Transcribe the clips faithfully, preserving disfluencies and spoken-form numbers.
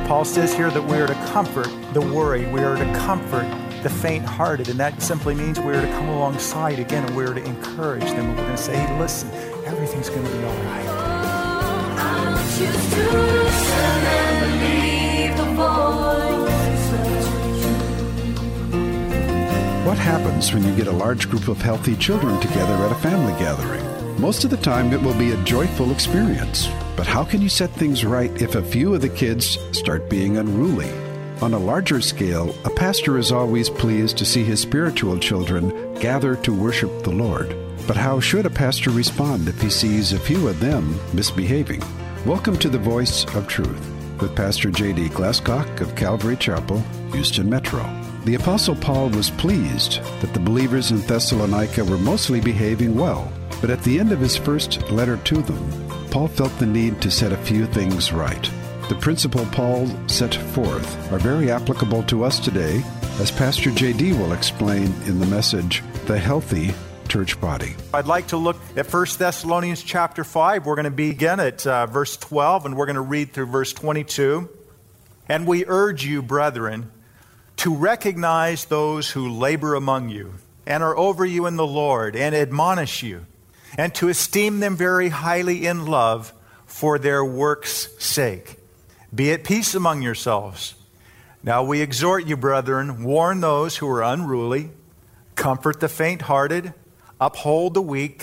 Paul says here that we are to comfort the worried. We are to comfort the faint-hearted. And that simply means we are to come alongside again and we are to encourage them. And we're going to say, hey, listen, everything's going to be all right. I choose to listen and believe the voice. What happens when you get a large group of healthy children together at a family gathering? Most of the time, it will be a joyful experience. But how can you set things right if a few of the kids start being unruly? On a larger scale, a pastor is always pleased to see his spiritual children gather to worship the Lord. But how should a pastor respond if he sees a few of them misbehaving? Welcome to the Voice of Truth with Pastor J D Glasscock of Calvary Chapel, Houston Metro. The Apostle Paul was pleased that the believers in Thessalonica were mostly behaving well. But at the end of his first letter to them, Paul felt the need to set a few things right. The principle Paul set forth are very applicable to us today, as Pastor J D will explain in the message, The Healthy Church Body. I'd like to look at First Thessalonians chapter five. We're going to begin at uh, verse twelve, and we're going to read through verse twenty-two. And we urge you, brethren, to recognize those who labor among you and are over you in the Lord and admonish you, and to esteem them very highly in love for their work's sake. Be at peace among yourselves. Now we exhort you, brethren, warn those who are unruly, comfort the faint-hearted, uphold the weak,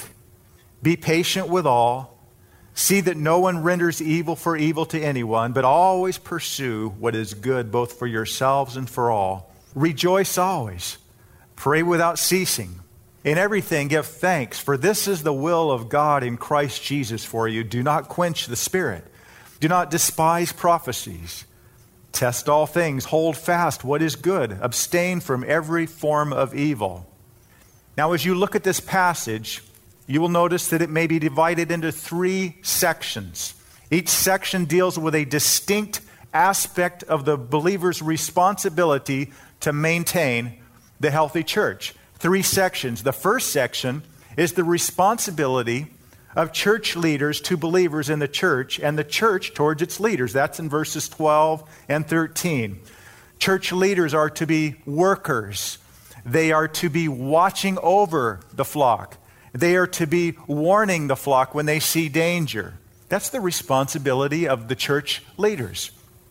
be patient with all. See that no one renders evil for evil to anyone, but always pursue what is good both for yourselves and for all. Rejoice always. Pray without ceasing. In everything give thanks, for this is the will of God in Christ Jesus for you. Do not quench the Spirit. Do not despise prophecies. Test all things. Hold fast what is good. Abstain from every form of evil. Now, as you look at this passage, you will notice that it may be divided into three sections. Each section deals with a distinct aspect of the believer's responsibility to maintain the healthy church. Three sections. The first section is the responsibility of church leaders to believers in the church and the church towards its leaders. That's in verses twelve and thirteen. Church leaders are to be workers. They are to be watching over the flock. They are to be warning the flock when they see danger. That's the responsibility of the church leaders.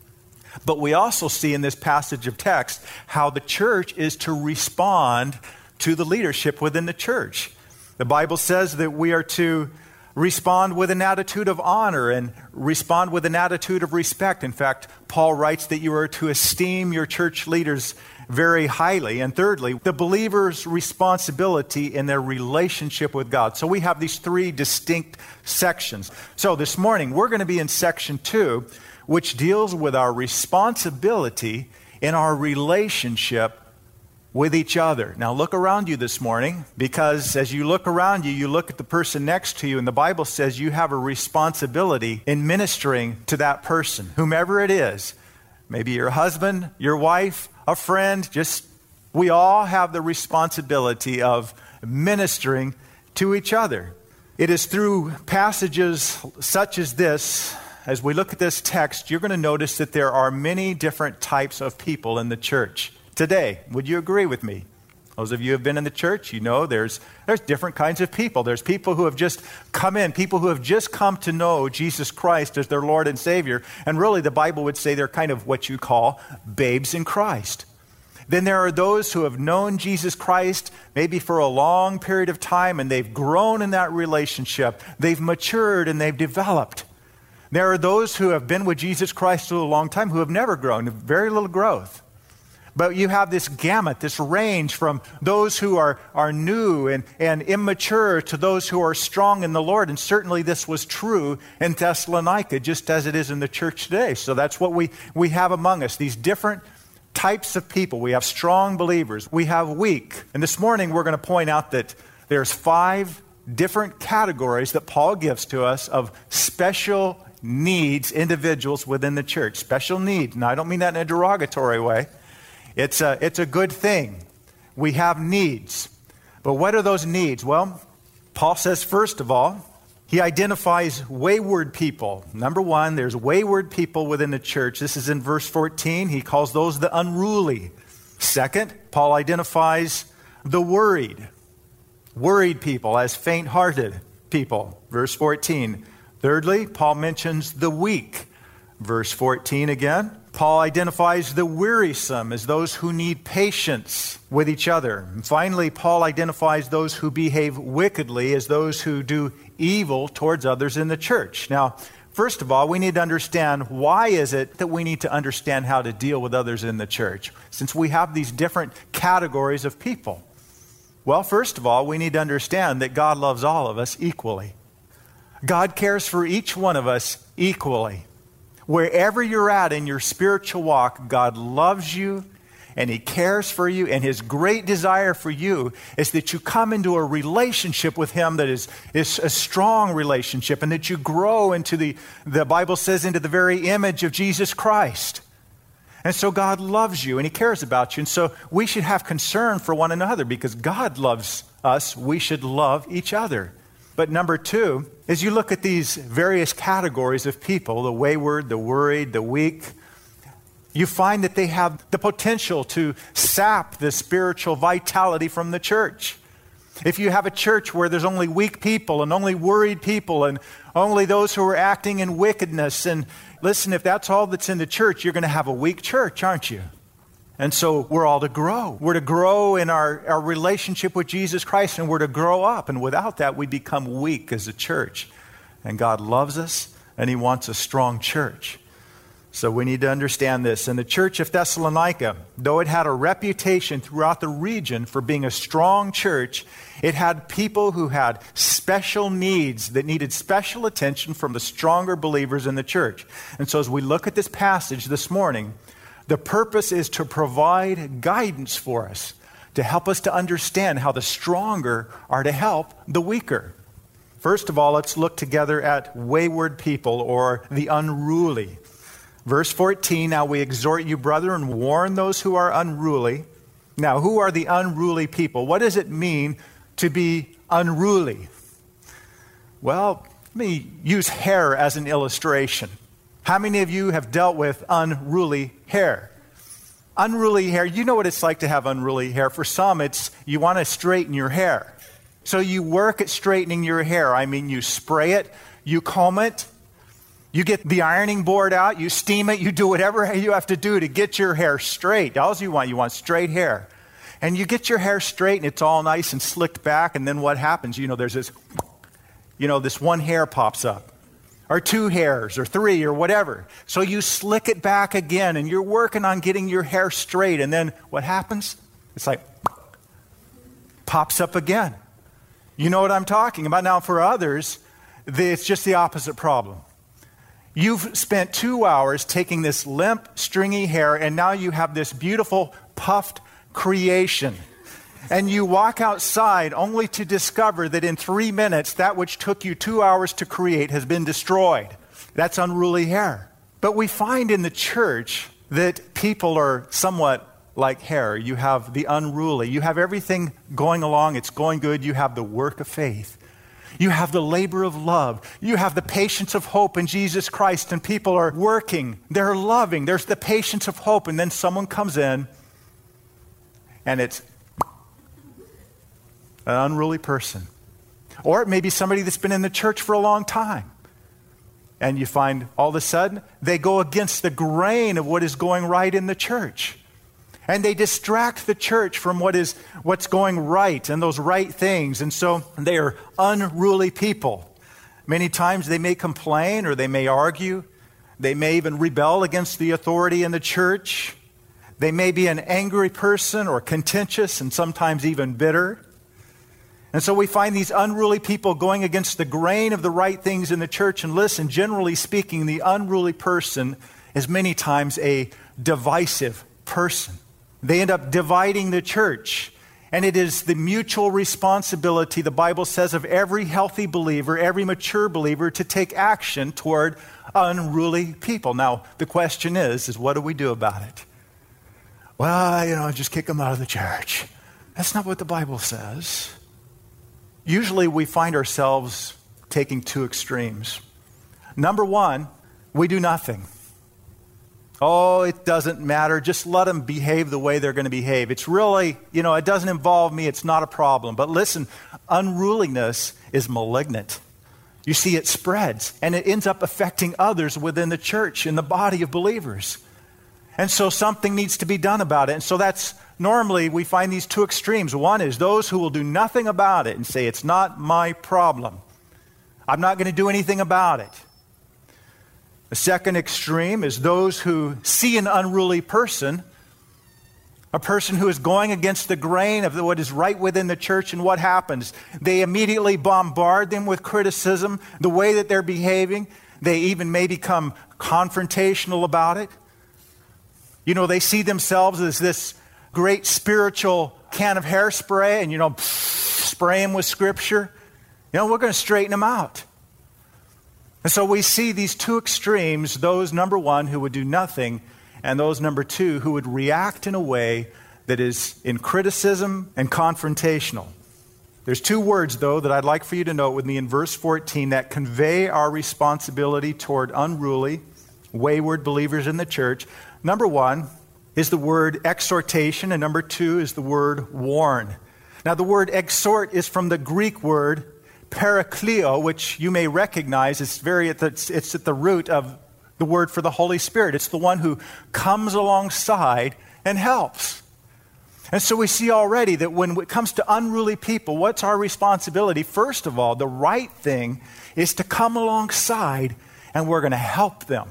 But we also see in this passage of text how the church is to respond to the leadership within the church. The Bible says that we are to respond with an attitude of honor and respond with an attitude of respect. In fact, Paul writes that you are to esteem your church leaders very highly. And thirdly, the believer's responsibility in their relationship with God. So we have these three distinct sections. So this morning, we're going to be in section two, which deals with our responsibility in our relationship with each other. Now look around you this morning, because as you look around you, you look at the person next to you, and the Bible says you have a responsibility in ministering to that person, whomever it is. Maybe your husband, your wife, a friend, just we all have the responsibility of ministering to each other. It is through passages such as this, as we look at this text, you're going to notice that there are many different types of people in the church today. Would you agree with me? Those of you who have been in the church, you know there's there's different kinds of people. There's people who have just come in, people who have just come to know Jesus Christ as their Lord and Savior. And really, the Bible would say they're kind of what you call babes in Christ. Then there are those who have known Jesus Christ maybe for a long period of time, and they've grown in that relationship. They've matured and they've developed. There are those who have been with Jesus Christ for a long time who have never grown, very little growth. But you have this gamut, this range from those who are, are new and, and immature to those who are strong in the Lord. And certainly this was true in Thessalonica, just as it is in the church today. So that's what we, we have among us, these different types of people. We have strong believers. We have weak. And this morning we're going to point out that there's five different categories that Paul gives to us of special needs individuals within the church. Special needs. Now, I don't mean that in a derogatory way. It's a, it's a good thing. We have needs. But what are those needs? Well, Paul says, first of all, He identifies wayward people. Number one, there's wayward people within the church. This is in verse fourteen. He calls those the unruly. Second, Paul identifies the worried. Worried people as faint-hearted people. Verse fourteen. Thirdly, Paul mentions the weak. Verse fourteen again. Paul identifies the wearisome as those who need patience with each other. And finally, Paul identifies those who behave wickedly as those who do evil towards others in the church. Now, first of all, we need to understand why is it that we need to understand how to deal with others in the church, since we have these different categories of people. Well, first of all, we need to understand that God loves all of us equally. God cares for each one of us equally. Wherever you're at in your spiritual walk, God loves you and He cares for you, and His great desire for you is that you come into a relationship with Him that is, is a strong relationship, and that you grow into the, the Bible says, into the very image of Jesus Christ. And so God loves you and He cares about you, and so we should have concern for one another because God loves us. We should love each other. But number two, as you look at these various categories of people, the wayward, the worried, the weak, you find that they have the potential to sap the spiritual vitality from the church. If you have a church where there's only weak people and only worried people and only those who are acting in wickedness, and listen, if that's all that's in the church, you're going to have a weak church, aren't you? And so we're all to grow. We're to grow in our, our relationship with Jesus Christ, and we're to grow up. And without that, we become weak as a church. And God loves us, and He wants a strong church. So we need to understand this. And the church of Thessalonica, though it had a reputation throughout the region for being a strong church, it had people who had special needs that needed special attention from the stronger believers in the church. And so as we look at this passage this morning, the purpose is to provide guidance for us, to help us to understand how the stronger are to help the weaker. First of all, let's look together at wayward people, or the unruly. Verse fourteen, now we exhort you, brethren, warn those who are unruly. Now, who are the unruly people? What does it mean to be unruly? Well, let me use hair as an illustration. How many of you have dealt with unruly hair? Unruly hair, you know what it's like to have unruly hair. For some, it's you want to straighten your hair. So you work at straightening your hair. I mean, you spray it, you comb it, you get the ironing board out, you steam it, you do whatever you have to do to get your hair straight. All you want, you want straight hair. And you get your hair straight and it's all nice and slicked back, and then what happens? You know, there's this, you know, this one hair pops up. Or two hairs, or three, or whatever. So you slick it back again, and you're working on getting your hair straight, and then what happens? It's like, pops up again. You know what I'm talking about. Now, for others, it's just the opposite problem. You've spent two hours taking this limp, stringy hair, and now you have this beautiful, puffed creation. And you walk outside only to discover that in three minutes, that which took you two hours to create has been destroyed. That's unruly hair. But we find in the church that people are somewhat like hair. You have the unruly. You have everything going along. It's going good. You have the work of faith. You have the labor of love. You have the patience of hope in Jesus Christ. And people are working. They're loving. There's the patience of hope. And then someone comes in, and it's an unruly person. Or it may be somebody that's been in the church for a long time. And you find all of a sudden they go against the grain of what is going right in the church. And they distract the church from what is what's going right and those right things. And so they are unruly people. Many times they may complain or they may argue. They may even rebel against the authority in the church. They may be an angry person or contentious and sometimes even bitter. And so we find these unruly people going against the grain of the right things in the church. And listen, generally speaking, the unruly person is many times a divisive person. They end up dividing the church. And it is the mutual responsibility, the Bible says, of every healthy believer, every mature believer, to take action toward unruly people. Now, the question is, is what do we do about it? Well, you know, just kick them out of the church. That's not what the Bible says. Usually we find ourselves taking two extremes. Number one, we do nothing. Oh, it doesn't matter. Just let them behave the way they're going to behave. It's really, you know, it doesn't involve me. It's not a problem. But listen, unruliness is malignant. You see, it spreads, and it ends up affecting others within the church, in the body of believers. And so something needs to be done about it. And so that's normally we find these two extremes. One is those who will do nothing about it and say, it's not my problem. I'm not going to do anything about it. The second extreme is those who see an unruly person, a person who is going against the grain of what is right within the church, and what happens? They immediately bombard them with criticism, the way that they're behaving. They even may become confrontational about it. You know, they see themselves as this great spiritual can of hairspray, and, you know, spray them with Scripture. You know, we're going to straighten them out. And so we see these two extremes, those, number one, who would do nothing, and those, number two, who would react in a way that is in criticism and confrontational. There's two words, though, that I'd like for you to note with me in verse fourteen that convey our responsibility toward unruly, wayward believers in the church. Number one is the word exhortation, and number two is the word warn. Now, the word exhort is from the Greek word parakleo, which you may recognize. It's very at the, it's at the root of the word for the Holy Spirit. It's the one who comes alongside and helps. And so we see already that when it comes to unruly people, what's our responsibility? First of all, the right thing is to come alongside, and we're going to help them.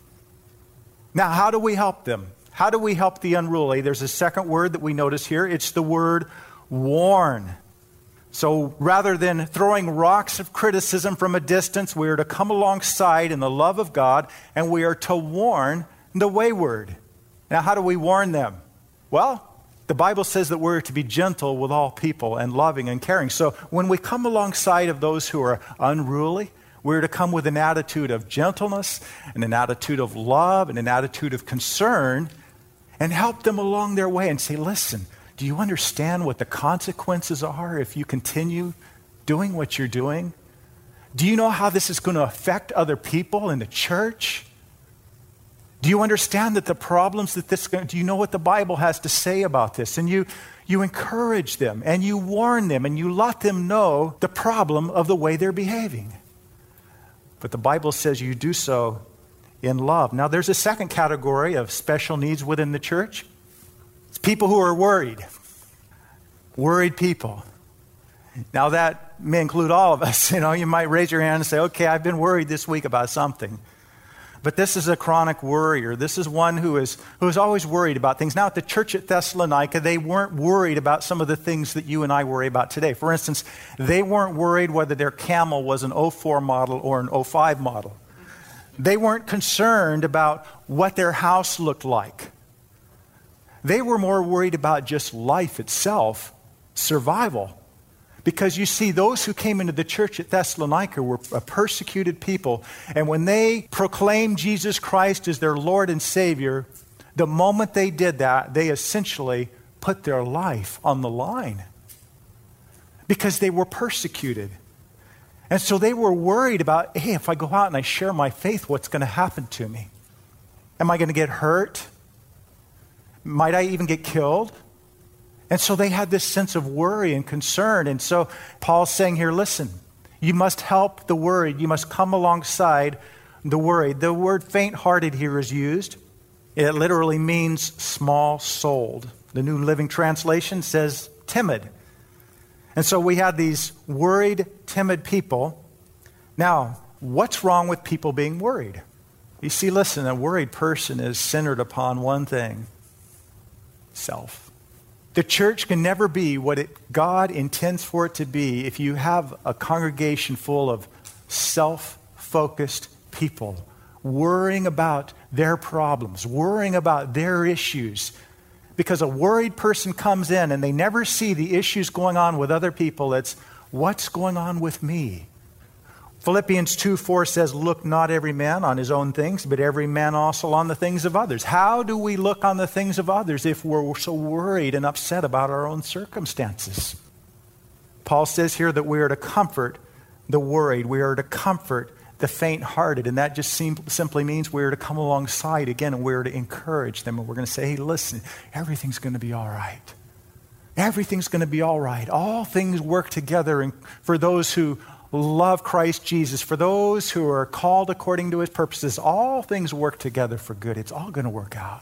Now, how do we help them? How do we help the unruly? There's a second word that we notice here. It's the word warn. So rather than throwing rocks of criticism from a distance, we are to come alongside in the love of God, and we are to warn the wayward. Now, how do we warn them? Well, the Bible says that we're to be gentle with all people and loving and caring. So when we come alongside of those who are unruly, we're to come with an attitude of gentleness and an attitude of love and an attitude of concern, and help them along their way and say, listen, do you understand what the consequences are if you continue doing what you're doing? Do you know how this is going to affect other people in the church? Do you understand that the problems that this, do you know what the Bible has to say about this? And you, you encourage them, and you warn them, and you let them know the problem of the way they're behaving. But the Bible says you do so in love. Now, there's a second category of special needs within the church. It's people who are worried. Worried people. Now, that may include all of us. You know, you might raise your hand and say, okay, I've been worried this week about something. But this is a chronic worrier. This is one who is who is always worried about things. Now, at the church at Thessalonica, they weren't worried about some of the things that you and I worry about today. For instance, they weren't worried whether their camel was an oh four model or an oh five model. They weren't concerned about what their house looked like. They were more worried about just life itself, survival. Because you see, those who came into the church at Thessalonica were a persecuted people. And when they proclaimed Jesus Christ as their Lord and Savior, the moment they did that, they essentially put their life on the line. Because they were persecuted. And so they were worried about, hey, if I go out and I share my faith, what's going to happen to me? Am I going to get hurt? Might I even get killed? And so they had this sense of worry and concern. And so Paul's saying here, listen, you must help the worried. You must come alongside the worried. The word faint-hearted here is used. It literally means small-souled. The New Living Translation says timid. And so we had these worried, timid people. Now, what's wrong with people being worried? You see, listen, a worried person is centered upon one thing: self. The church can never be what it, God intends for it to be if you have a congregation full of self-focused people worrying about their problems, worrying about their issues. Because a worried person comes in and they never see the issues going on with other people. It's, what's going on with me? Philippians two four says, look not every man on his own things, but every man also on the things of others. How do we look on the things of others if we're so worried and upset about our own circumstances? Paul says here that we are to comfort the worried. We are to comfort the faint-hearted. And that just seem, simply means we are to come alongside again, and we are to encourage them. And we're going to say, hey, listen, everything's going to be all right. Everything's going to be all right. All things work together and for those who love Christ Jesus, for those who are called according to his purposes. All things work together for good. It's all going to work out.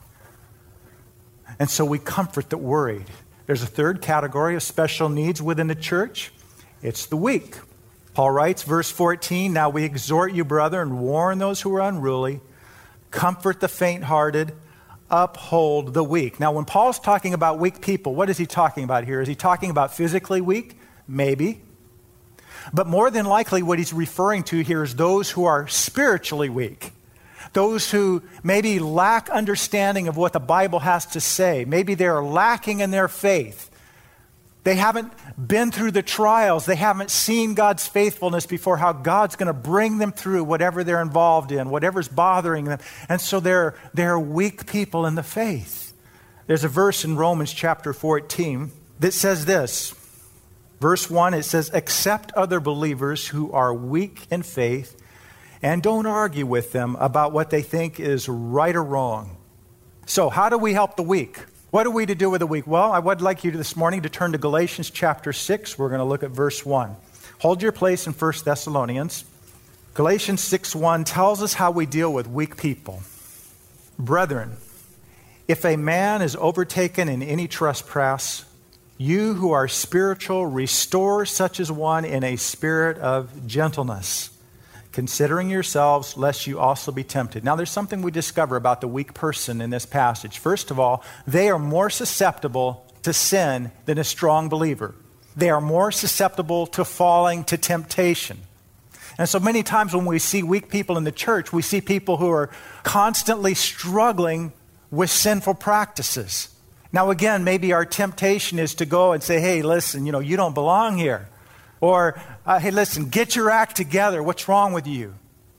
And so we comfort the worried. There's a third category of special needs within the church. It's the weak. Paul writes, verse fourteen, now we exhort you, brother, and warn those who are unruly, comfort the faint-hearted, uphold the weak. Now, when Paul's talking about weak people, what is he talking about here? Is he talking about physically weak? Maybe. But more than likely, what he's referring to here is those who are spiritually weak. Those who maybe lack understanding of what the Bible has to say. Maybe they're lacking in their faith. They haven't been through the trials. They haven't seen God's faithfulness before, how God's going to bring them through whatever they're involved in, whatever's bothering them. And so they're, they're weak people in the faith. There's a verse in Romans chapter fourteen that says this. Verse one, it says, accept other believers who are weak in faith and don't argue with them about what they think is right or wrong. So how do we help the weak? What are we to do with the weak? Well, I would like you to this morning to turn to Galatians chapter six. We're going to look at verse one. Hold your place in First Thessalonians. Galatians six one tells us how we deal with weak people. Brethren, if a man is overtaken in any trespass, you who are spiritual, restore such as one in a spirit of gentleness, considering yourselves, lest you also be tempted. Now, there's something we discover about the weak person in this passage. First of all, they are more susceptible to sin than a strong believer. They are more susceptible to falling to temptation. And so many times when we see weak people in the church, we see people who are constantly struggling with sinful practices. Now, again, maybe our temptation is to go and say, hey, listen, you know, you don't belong here. Or, uh, hey, listen, get your act together. What's wrong with you?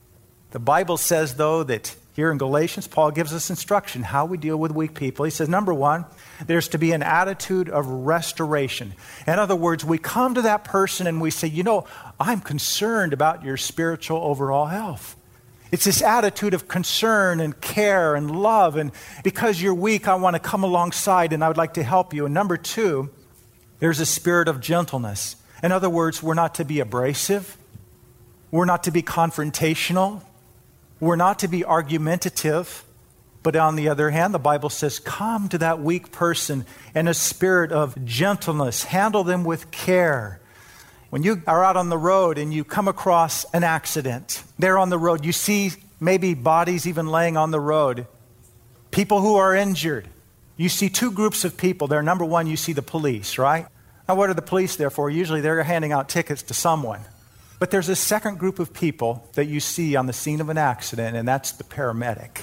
The Bible says, though, that here in Galatians, Paul gives us instruction how we deal with weak people. He says, number one, there's to be an attitude of restoration. In other words, we come to that person and we say, you know, I'm concerned about your spiritual overall health. It's this attitude of concern and care and love. And because you're weak, I want to come alongside and I would like to help you. And number two, there's a spirit of gentleness. In other words, we're not to be abrasive. We're not to be confrontational. We're not to be argumentative. But on the other hand, the Bible says, come to that weak person in a spirit of gentleness. Handle them with care. When you are out on the road and you come across an accident, there on the road, you see maybe bodies even laying on the road, people who are injured. You see two groups of people there. Number one, you see the police, right? Now, what are the police there for? Usually they're handing out tickets to someone. But there's a second group of people that you see on the scene of an accident, and that's the paramedic.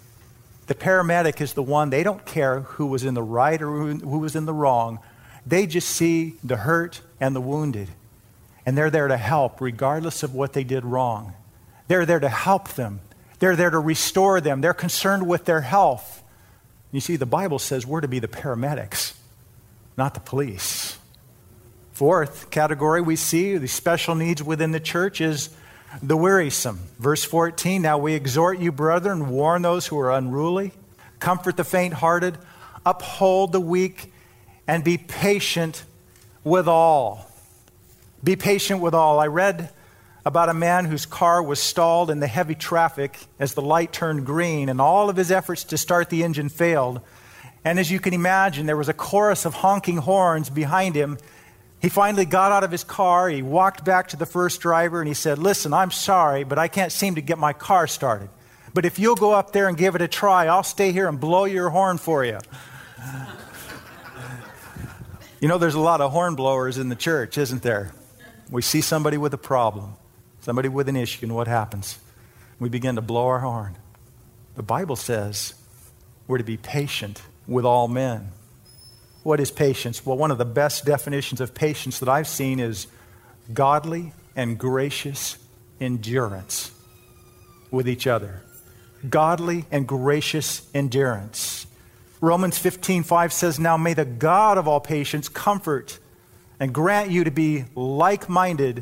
The paramedic is the one, they don't care who was in the right or who was in the wrong. They just see the hurt and the wounded. And they're there to help regardless of what they did wrong. They're there to help them. They're there to restore them. They're concerned with their health. You see, the Bible says we're to be the paramedics, not the police. Fourth category we see, the special needs within the church, is the wearisome. Verse fourteen, now we exhort you, brethren, warn those who are unruly, comfort the faint-hearted, uphold the weak, and be patient with all. Be patient with all. I read about a man whose car was stalled in the heavy traffic as the light turned green, and all of his efforts to start the engine failed. And as you can imagine, there was a chorus of honking horns behind him. He finally got out of his car. He walked back to the first driver and he said, listen, I'm sorry, but I can't seem to get my car started. But if you'll go up there and give it a try, I'll stay here and blow your horn for you. You know, there's a lot of horn blowers in the church, isn't there? We see somebody with a problem, somebody with an issue, and what happens? We begin to blow our horn. The Bible says we're to be patient with all men. What is patience? Well, one of the best definitions of patience that I've seen is godly and gracious endurance with each other. Godly and gracious endurance. Romans fifteen five says, now may the God of all patience comfort and grant you to be like-minded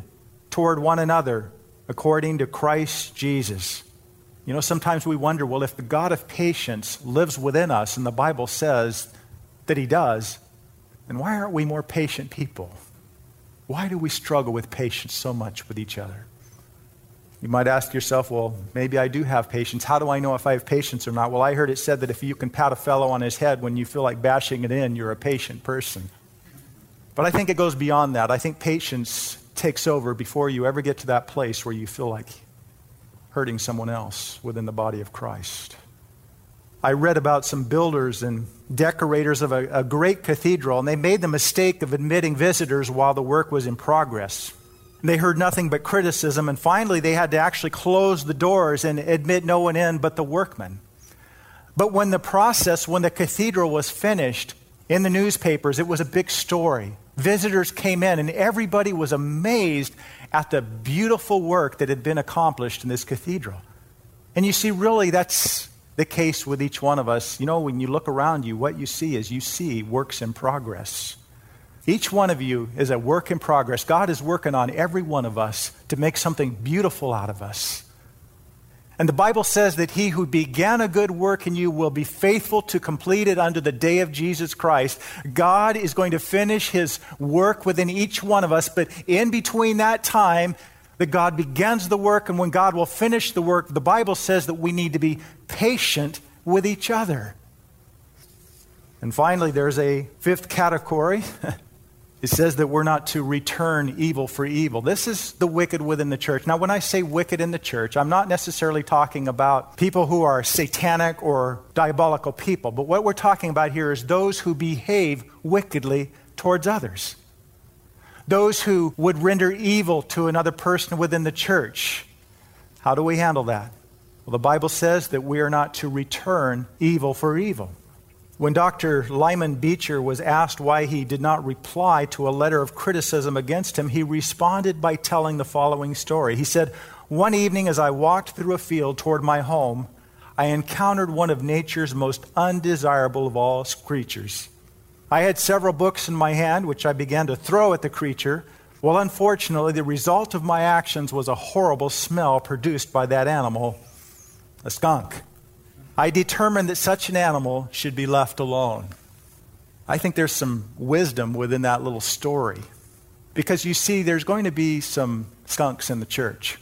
toward one another according to Christ Jesus. You know, sometimes we wonder, well, if the God of patience lives within us, and the Bible says that he does, then why aren't we more patient people? Why do we struggle with patience so much with each other? You might ask yourself, well, maybe I do have patience. How do I know if I have patience or not? Well, I heard it said that if you can pat a fellow on his head when you feel like bashing it in, you're a patient person. But I think it goes beyond that. I think patience takes over before you ever get to that place where you feel like hurting someone else within the body of Christ. I read about some builders and decorators of a, a great cathedral, and they made the mistake of admitting visitors while the work was in progress. They heard nothing but criticism, and finally they had to actually close the doors and admit no one in but the workmen. But when the process, when the cathedral was finished, in the newspapers, it was a big story. Visitors came in, and everybody was amazed at the beautiful work that had been accomplished in this cathedral. And you see, really, that's the case with each one of us. You know, when you look around you, what you see is you see works in progress. Each one of you is a work in progress. God is working on every one of us to make something beautiful out of us. And the Bible says that he who began a good work in you will be faithful to complete it unto the day of Jesus Christ. God is going to finish his work within each one of us, but in between that time that God begins the work and when God will finish the work, the Bible says that we need to be patient with each other. And finally, there's a fifth category. It says that we're not to return evil for evil. This is the wicked within the church. Now, when I say wicked in the church, I'm not necessarily talking about people who are satanic or diabolical people. But what we're talking about here is those who behave wickedly towards others. Those who would render evil to another person within the church. How do we handle that? Well, the Bible says that we are not to return evil for evil. When Doctor Lyman Beecher was asked why he did not reply to a letter of criticism against him, he responded by telling the following story. He said, "One evening as I walked through a field toward my home, I encountered one of nature's most undesirable of all creatures. I had several books in my hand, which I began to throw at the creature. Well, unfortunately, the result of my actions was a horrible smell produced by that animal, a skunk. I determined that such an animal should be left alone." I think there's some wisdom within that little story. Because you see, there's going to be some skunks in the church.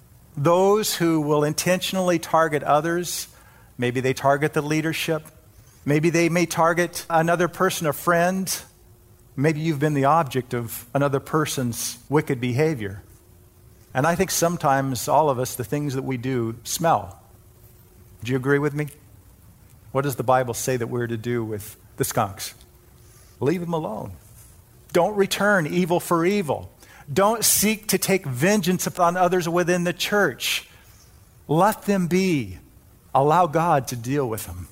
Those who will intentionally target others. Maybe they target the leadership. Maybe they may target another person, a friend. Maybe you've been the object of another person's wicked behavior. And I think sometimes all of us, the things that we do, smell. Do you agree with me? What does the Bible say that we're to do with the skunks? Leave them alone. Don't return evil for evil. Don't seek to take vengeance upon others within the church. Let them be. Allow God to deal with them.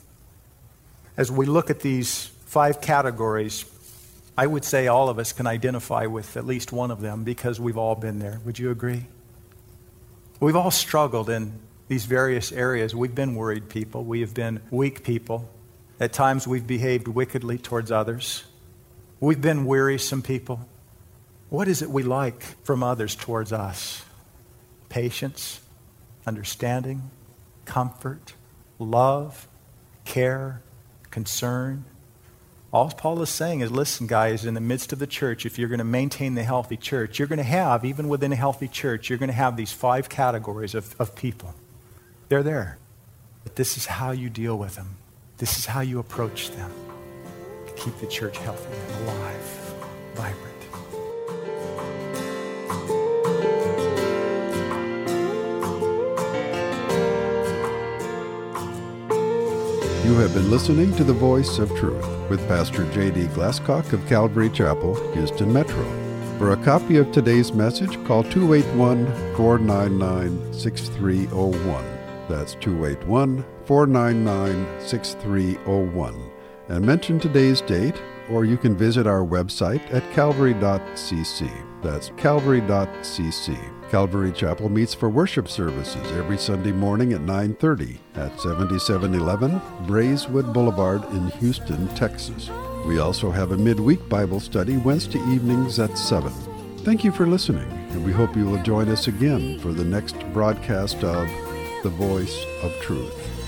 As we look at these five categories, I would say all of us can identify with at least one of them because we've all been there. Would you agree? We've all struggled in these various areas. We've been worried people. We have been weak people. At times we've behaved wickedly towards others. We've been wearisome people. What is it we like from others towards us? Patience, understanding, comfort, love, care, concern. All Paul is saying is, listen, guys, in the midst of the church, if you're going to maintain the healthy church, you're going to have, even within a healthy church, you're going to have these five categories of, of people. They're there. But this is how you deal with them. This is how you approach them. To keep the church healthy and alive, vibrant. You have been listening to The Voice of Truth with Pastor J D Glasscock of Calvary Chapel, Houston Metro. For a copy of today's message, call two eight one, four nine nine, six three zero one. That's two eight one, four nine nine, six three zero one. And mention today's date, or you can visit our website at calvary dot c c. That's calvary dot c c. Calvary Chapel meets for worship services every Sunday morning at nine thirty at seventy-seven eleven Braeswood Boulevard in Houston, Texas. We also have a midweek Bible study Wednesday evenings at seven. Thank you for listening, and we hope you will join us again for the next broadcast of The Voice of Truth.